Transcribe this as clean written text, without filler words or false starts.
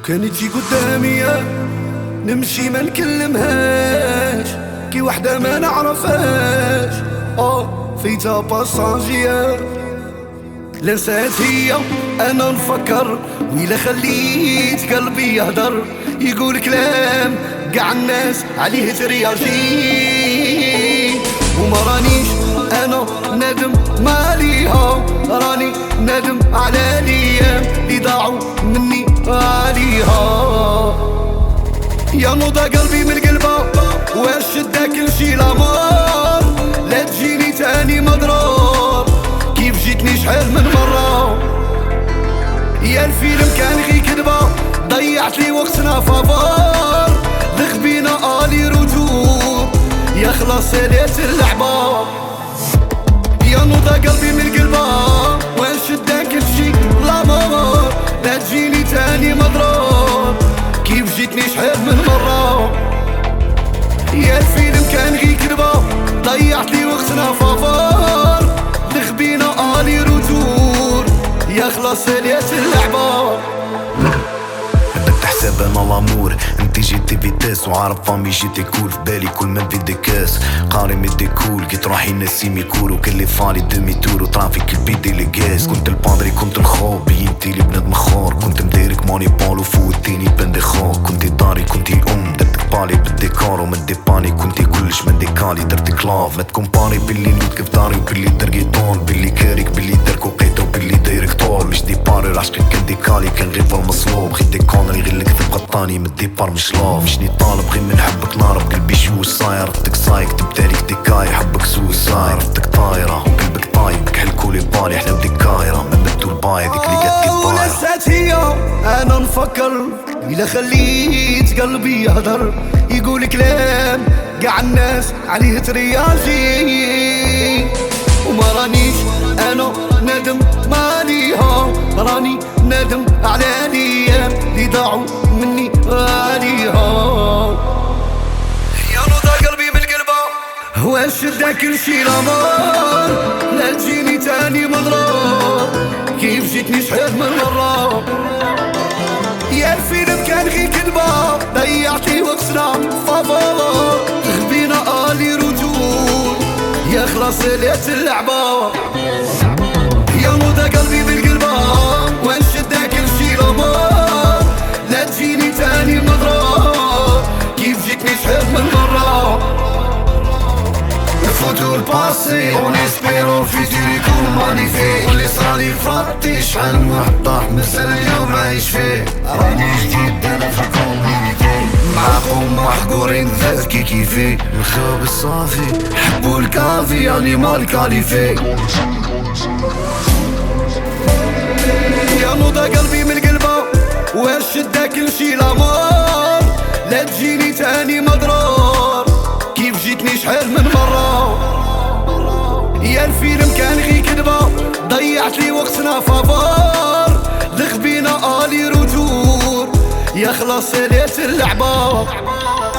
كانت تجي قدامي نمشي ما نكلمهاش، كي وحدة ما نعرفهاش فيتا باساجية. لنسات هي انا نفكر ويلا خليت قلبي يهدر، يقول كلام قاع الناس عليه ترياجي. وما رانيش انا ندم ماليها، راني ندم على الايام اللي ضاعوا مني عليها. يا نوضة قلبي من قلبها واش شدك نمشي لامور، لا تجيني تاني مضرور كيف جيتني شحال من مرة. يا الفيلم كان غي كدبة ضيعت لي وقتنا فافور، ذغبينا الي رجوع يا خلاص ساليت اللعبة. يا نوضة قلبي من قلبها واش شدك نمشي لامور، لا تجيني تاني مضرور كيف جيتني شحال من مرة. يا الفيلم كان غي كدبة ضيعت لي وقتنا فافور، ذغبينا الي رجوع يا خلاص ساليت اللعبة. تحسب انا لامور انتي جيتي فيتاس، وعارف فامي جيتي كول، في بالي كل ما في كاس قاري مدي كول، كي تروحي ناسي ميكور وكل لي فالي دمي تور وترافيك البيدي لي كاس. كنت الباندري كنت الخوبي انتي لي بنادم خور، كنت مديرك ماني بال وفوتيني بندي خوك. كنتي داري كنتي درتك بالي بالديكور ومدي باني، كنتي كلش من ديكالي درتك لاف. ما تكومباري باللي نوتك في داري وباللي درقيطون، باللي كاريك باللي دارك وقيته وباللي دايرك طول. مش ديباري العشق كان ديكالي كان غير فالمصلوب، خي ديكونري غير لك غطاني من الديبار مش لاف. مشني طالب غير من حبك نار بقلبي شو صاير، رفتك صايك تبتاريك ديكاي حبك سو صاير. رفتك طايرة وقلبك طايب كحل كولي بالي احنا وديكايرة ما مدو الباي ذيك اللي قد طايرة. ولسات هي انا نفكر إلا خليت قلبي يهدر، يقول كلام قاع الناس عليه ترياجي. وما رانيش انا ندم ماليها، راني ندم على الايام اللي ضاعوا مني عليها. يا نوضة قلبي من قلبها واش شدك نمشي لامور، لا تجيني تاني مضرور كيف جيتني شحال من مرة. يا الفيلم كان غي كدبة ضيعت لي وقتنا فافور، غبينا الي رجوع يا خلاص ساليت اللعبة. يا نوضة قلبي من قلبها وين شدك نمشي لامور، لا تجيني تاني مضرور كيف جيتني شحال من مرة. نفوتو الباسي ونسبيرو الفيتور يكون مانيفيك، واللي صرالي فرطي شحال محطوح مازال اليوم عايش فيه. راني جديد انا في الكوميونيتي معاكم محقورين ذات كي كيفي، الخوب الصافي حبو الكافي راني مال كاليفي. يا نوضة قلبي من قلبها واش شدك نمشي لامور، لا تجيني تاني مضرور كيف جيتني شحال من مرة. يا الفيلم كان غي كدبة ضيعت لي وقتنا فافور، ذغبينا الي رجوع يا خلاص ساليت اللعبة.